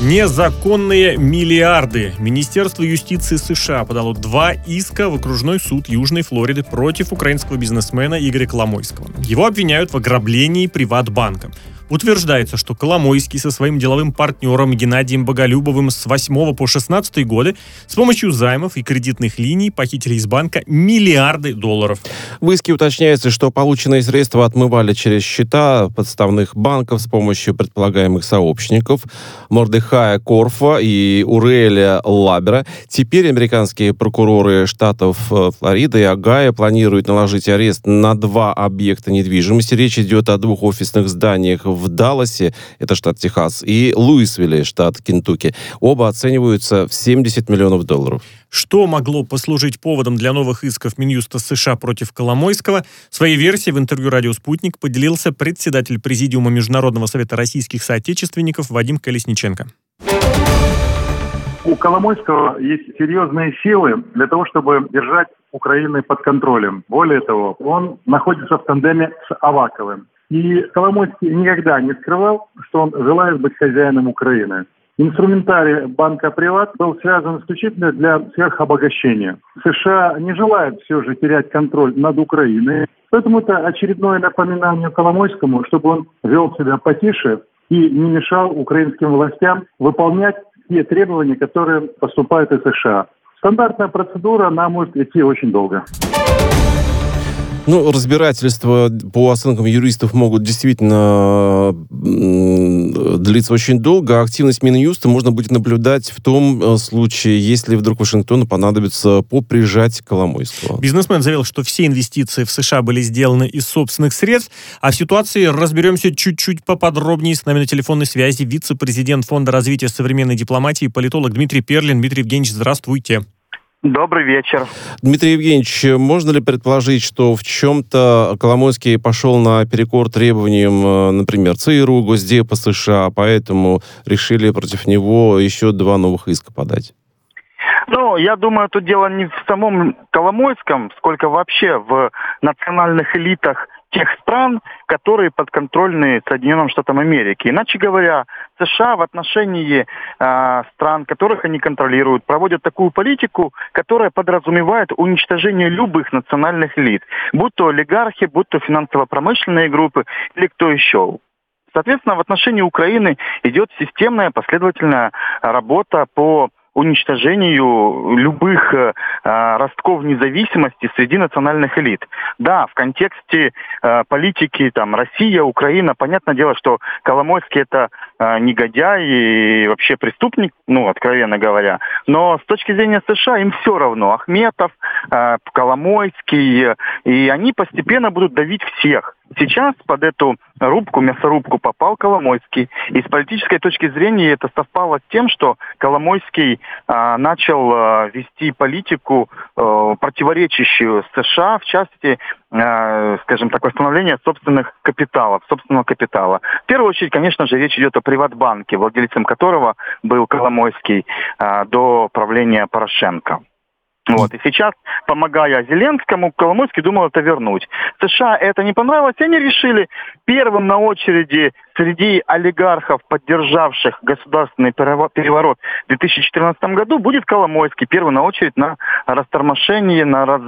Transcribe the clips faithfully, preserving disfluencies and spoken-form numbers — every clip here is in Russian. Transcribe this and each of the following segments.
Незаконные миллиарды. Министерство юстиции США подало два иска в окружной суд Южной Флориды против украинского бизнесмена Игоря Коломойского. Его обвиняют в ограблении Приватбанка. Утверждается, что Коломойский со своим деловым партнером Геннадием Боголюбовым с восьмого по шестнадцатый годы с помощью займов и кредитных линий похитили из банка миллиарды долларов. В иске уточняется, что полученные средства отмывали через счета подставных банков с помощью предполагаемых сообщников Мордехая Корфа и Уреля Лабера. Теперь американские прокуроры штатов Флорида и Огайо планируют наложить арест на два объекта недвижимости. Речь идет о двух офисных зданиях в Далласе, это штат Техас, и Луисвилле, штат Кентукки. Оба оцениваются в семьдесят миллионов долларов. Что могло послужить поводом для новых исков Минюста США против Коломойского? Своей версией в интервью «Радио Спутник» поделился председатель Президиума Международного совета российских соотечественников Вадим Колесниченко. У Коломойского есть серьезные силы для того, чтобы держать Украину под контролем. Более того, он находится в тандеме с Аваковым. И Коломойский никогда не скрывал, что он желает быть хозяином Украины. Инструментарий банка «Приват» был связан исключительно для сверхобогащения. США не желают все же терять контроль над Украиной. Поэтому это очередное напоминание Коломойскому, чтобы он вел себя потише и не мешал украинским властям выполнять те требования, которые поступают из США. Стандартная процедура, она может идти очень долго. Ну, разбирательства, по оценкам юристов, могут действительно длиться очень долго. Активность Минюста можно будет наблюдать в том случае, если вдруг Вашингтону понадобится поприжать Коломойского. Бизнесмен заявил, что все инвестиции в США были сделаны из собственных средств, а в ситуации разберемся чуть-чуть поподробнее. С нами на телефонной связи вице-президент Фонда развития современной дипломатии, политолог Дмитрий Перлин. Дмитрий Евгеньевич, здравствуйте. Добрый вечер. Дмитрий Евгеньевич, можно ли предположить, что в чем-то Коломойский пошел наперекор требованиям, например, ЦРУ, Госдепа США, поэтому решили против него еще два новых иска подать? Ну, я думаю, тут дело не в самом Коломойском, сколько вообще в национальных элитах тех стран, которые подконтрольны Соединенным Штатам Америки. Иначе говоря, США в отношении э, стран, которых они контролируют, проводят такую политику, которая подразумевает уничтожение любых национальных элит, будь то олигархи, будь то финансово-промышленные группы или кто еще. Соответственно, в отношении Украины идет системная последовательная работа по уничтожению любых э, ростков независимости среди национальных элит. Да, в контексте э, политики там Россия, Украина, понятное дело, что Коломойский это э, негодяй и вообще преступник, ну, откровенно говоря. Но с точки зрения США им все равно. Ахметов, э, Коломойский, э, и они постепенно будут давить всех. Сейчас под эту рубку, мясорубку попал Коломойский. И с политической точки зрения это совпало с тем, что Коломойский э, начал э, вести политику, э, противоречащую США, в части, э, скажем так, восстановления собственных капиталов, собственного капитала. В первую очередь, конечно же, речь идет о Приватбанке, владельцем которого был Коломойский э, до правления Порошенко. Вот. И сейчас, помогая Зеленскому, Коломойский думал это вернуть. США это не понравилось, и они решили первым на очереди среди олигархов, поддержавших государственный переворот в две тысячи четырнадцатом году, будет Коломойский, первый на очередь на растормошение, на, раз,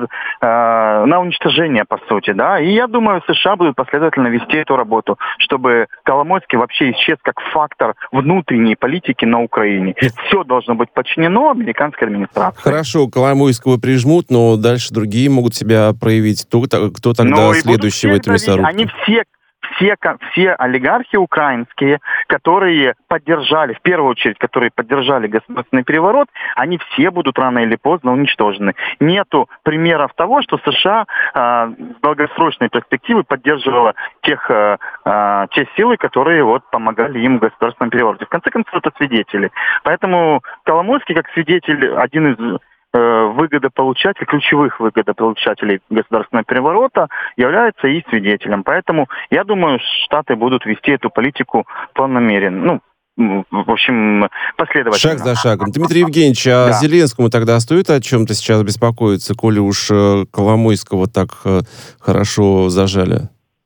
э, на уничтожение, по сути. Да? И я думаю, США будут последовательно вести эту работу, чтобы Коломойский вообще исчез как фактор внутренней политики на Украине. Все должно быть подчинено американской администрации. Хорошо, Коломойского прижмут, но дальше другие могут себя проявить. Кто, кто тогда ну, следующий в этой мясорубке? Они все Все, все олигархи украинские, которые поддержали, в первую очередь, которые поддержали государственный переворот, они все будут рано или поздно уничтожены. Нету примеров того, что США э, с долгосрочной перспективы поддерживала тех, э, э, те силы, которые вот, помогали им в государственном перевороте. В конце концов, это свидетели. Поэтому Коломойский, как свидетель, один из выгодополучателей, ключевых выгодополучателей государственного переворота, является и свидетелем. Поэтому, я думаю, Штаты будут вести эту политику планомеренно. Ну, в общем, последовательно. Шаг за шагом. Дмитрий Евгеньевич, а да. Зеленскому тогда стоит о чем-то сейчас беспокоиться, коли уж Коломойского так хорошо зажали?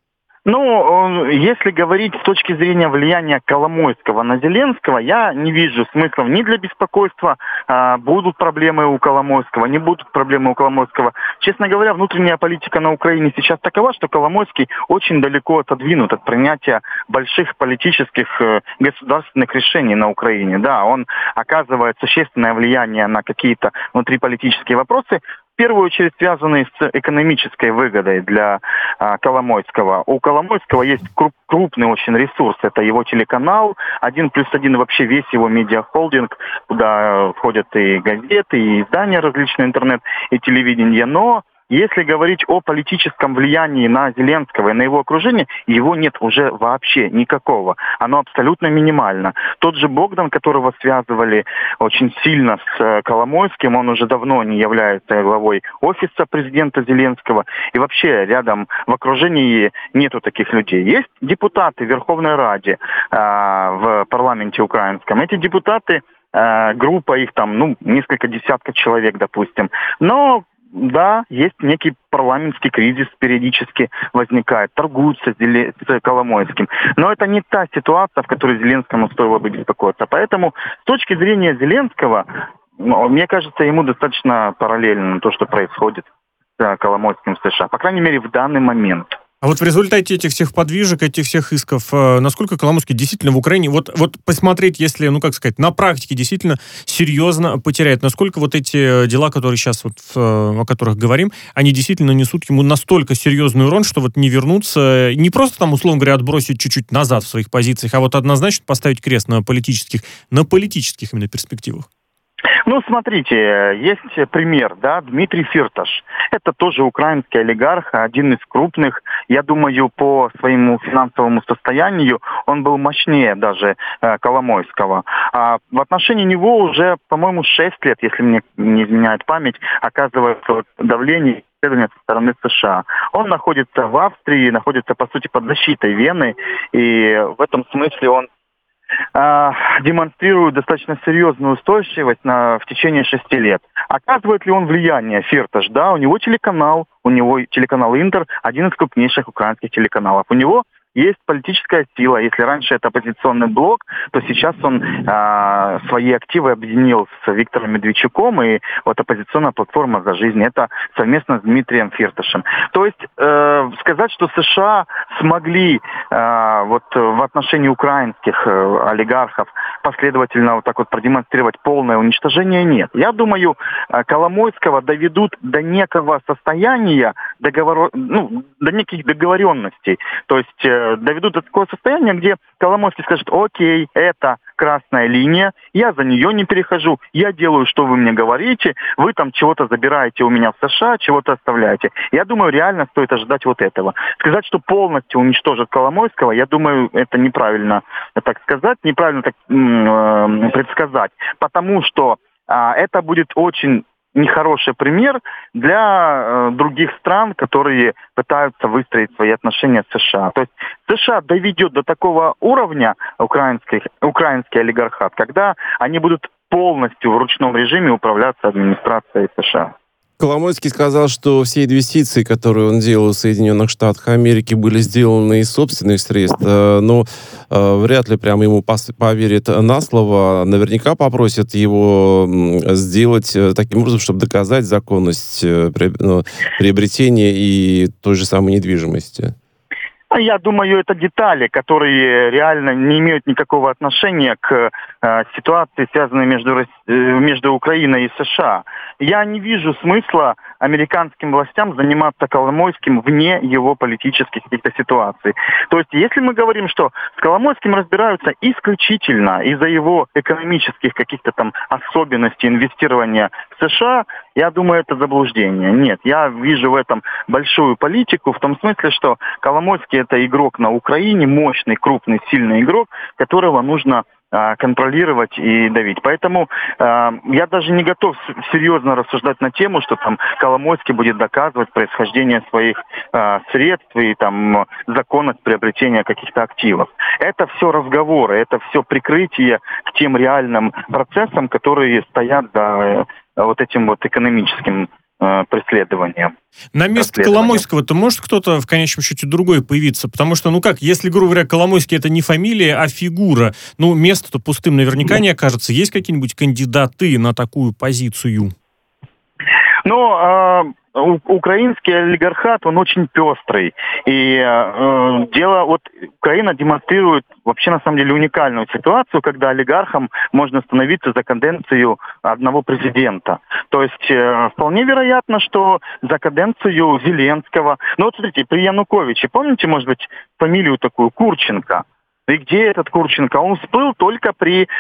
Ну, если говорить с точки зрения влияния Коломойского на Зеленского, я не вижу смысла ни для беспокойства, а, будут проблемы у Коломойского, не будут проблемы у Коломойского. Честно говоря, внутренняя политика на Украине сейчас такова, что Коломойский очень далеко отодвинут от принятия больших политических э, государственных решений на Украине. Да, он оказывает существенное влияние на какие-то внутриполитические вопросы, в первую очередь связанные с экономической выгодой для а, Коломойского. У Коломойского есть круп, крупный очень ресурс. Это его телеканал, один плюс один, вообще весь его медиахолдинг, куда входят и газеты, и издания различные, интернет, и телевидение. Но если говорить о политическом влиянии на Зеленского и на его окружение, его нет уже вообще никакого. Оно абсолютно минимально. Тот же Богдан, которого связывали очень сильно с Коломойским, он уже давно не является главой офиса президента Зеленского. И вообще рядом в окружении нету таких людей. Есть депутаты в Верховной Раде, э, в парламенте украинском. Эти депутаты, э, группа их там, ну, несколько десятков человек, допустим. Но да, есть некий парламентский кризис, периодически возникает, торгуются с, Зеле... с Коломойским. Но это не та ситуация, в которой Зеленскому стоило бы беспокоиться. Поэтому с точки зрения Зеленского, ну, мне кажется, ему достаточно параллельно то, что происходит с Коломойским в США. По крайней мере, в данный момент. А вот в результате этих всех подвижек, этих всех исков, насколько Коломойский действительно в Украине, вот, вот посмотреть, если, ну как сказать, на практике действительно серьезно потеряет, насколько вот эти дела, которые сейчас вот, о которых говорим, они действительно несут ему настолько серьезный урон, что вот не вернуться, не просто там, условно говоря, отбросить чуть-чуть назад в своих позициях, а вот однозначно поставить крест на политических, на политических именно перспективах. Ну, смотрите, есть пример, да, Дмитрий Фирташ. Это тоже украинский олигарх, один из крупных. Я думаю, по своему финансовому состоянию он был мощнее даже э, Коломойского. А в отношении него уже, по-моему, шесть лет, если мне не изменяет память, оказывается давление со стороны США. Он находится в Австрии, находится, по сути, под защитой Вены, и в этом смысле он демонстрирует достаточно серьезную устойчивость на, в течение шести лет. Оказывает ли он влияние, Фирташ? Да, у него телеканал, у него телеканал Интер, один из крупнейших украинских телеканалов. У него есть политическая сила. Если раньше это оппозиционный блок, то сейчас он э, свои активы объединил с Виктором Медведчуком, и вот оппозиционная платформа «За жизнь» это совместно с Дмитрием Фирташем. То есть э, сказать, что США смогли э, вот в отношении украинских э, олигархов последовательно вот так вот продемонстрировать полное уничтожение, нет. Я думаю, э, Коломойского доведут до некого состояния, договор... ну, до неких договоренностей. То есть э, доведут до такого состояния, где Коломойский скажет: окей, это красная линия, я за нее не перехожу, я делаю, что вы мне говорите, вы там чего-то забираете у меня в США, чего-то оставляете. Я думаю, реально стоит ожидать вот этого. Сказать, что полностью уничтожат Коломойского, я думаю, это неправильно так сказать, неправильно так м- предсказать, потому что а, это будет очень нехороший пример для э, других стран, которые пытаются выстроить свои отношения с США. То есть США доведет до такого уровня украинский, украинский олигархат, когда они будут полностью в ручном режиме управляться администрацией США. Коломойский сказал, что все инвестиции, которые он делал в Соединенных Штатах Америки, были сделаны из собственных средств, но э, вряд ли прям ему пос- поверит на слово. Наверняка попросят его сделать таким образом, чтобы доказать законность э, при, ну, приобретения и той же самой недвижимости. Я думаю, это детали, которые реально не имеют никакого отношения к э, ситуации, связанной между, э, между Украиной и США. Я не вижу смысла американским властям заниматься Коломойским вне его политических каких-то ситуаций. То есть, если мы говорим, что с Коломойским разбираются исключительно из-за его экономических каких-то там особенностей инвестирования в США, я думаю, это заблуждение. Нет, я вижу в этом большую политику, в том смысле, что Коломойский это игрок на Украине, мощный, крупный, сильный игрок, которого нужно э, контролировать и давить. Поэтому э, я даже не готов серьезно рассуждать на тему, что там Коломойский будет доказывать происхождение своих э, средств и там законность приобретения каких-то активов. Это все разговоры, это все прикрытие к тем реальным процессам, которые стоят за э, вот этим вот экономическим э, преследованием. На место Коломойского-то может кто-то в конечном счете другой появиться? Потому что, ну как, если, грубо говоря, Коломойский — это не фамилия, а фигура, ну место-то пустым наверняка не окажется. Есть какие-нибудь кандидаты на такую позицию? Ну, э, украинский олигархат, он очень пестрый. И э, дело, вот Украина демонстрирует вообще на самом деле уникальную ситуацию, когда олигархом можно становиться за каденцию одного президента. То есть э, вполне вероятно, что за каденцию Зеленского... Ну вот смотрите, при Януковиче, помните, может быть, фамилию такую, Курченко? И где этот Курченко? Он всплыл только при э,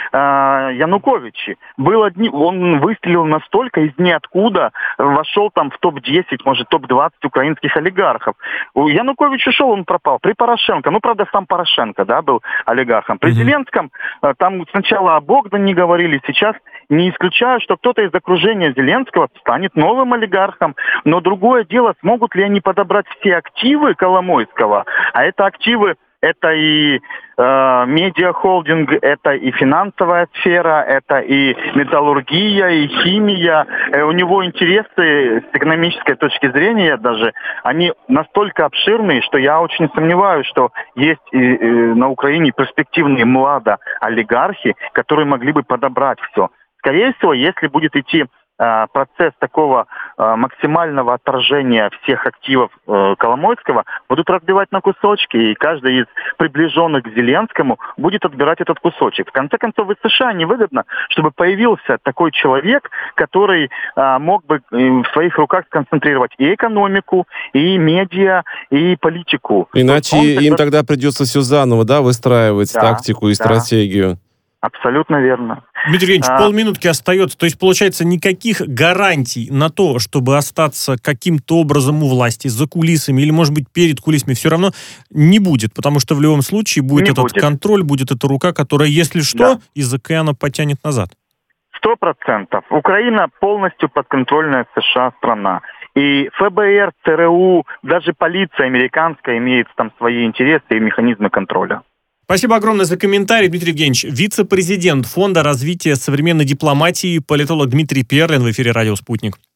Януковиче. Был одни, он выстрелил настолько из ниоткуда, вошел там в топ десять, может, топ двадцать украинских олигархов. У Янукович ушел, он пропал. При Порошенко, ну, правда, сам Порошенко, да, был олигархом. При mm-hmm. Зеленском, э, там сначала о Богдане говорили, сейчас не исключаю, что кто-то из окружения Зеленского станет новым олигархом. Но другое дело, смогут ли они подобрать все активы Коломойского, а это активы, это и э, медиахолдинг, это и финансовая сфера, это и металлургия, и химия. Э, у него интересы с экономической точки зрения даже, они настолько обширные, что я очень сомневаюсь, что есть и, и на Украине перспективные младо-олигархи, которые могли бы подобрать все. Скорее всего, если будет идти э, процесс такого э, максимального отторжения всех активов э, Коломойского, будут разбивать на кусочки, и каждый из приближенных к Зеленскому будет отбирать этот кусочек. В конце концов, и США невыгодно, чтобы появился такой человек, который э, мог бы э, в своих руках сконцентрировать и экономику, и медиа, и политику. Иначе он, им тогда... тогда придется все заново, да, выстраивать, да, тактику и да. стратегию. Абсолютно верно. Дмитрий Евгеньевич, а... полминутки остается. То есть, получается, никаких гарантий на то, чтобы остаться каким-то образом у власти, за кулисами или, может быть, перед кулисами, все равно не будет. Потому что в любом случае будет не этот будет. контроль, будет эта рука, которая, если что, да. из океана потянет назад. Сто процентов. Украина полностью подконтрольная США страна. И ФБР, ЦРУ, даже полиция американская имеет там свои интересы и механизмы контроля. Спасибо огромное за комментарий, Дмитрий Евгеньевич. Вице-президент Фонда развития современной дипломатии, политолог Дмитрий Перлин в эфире «Радио Спутник».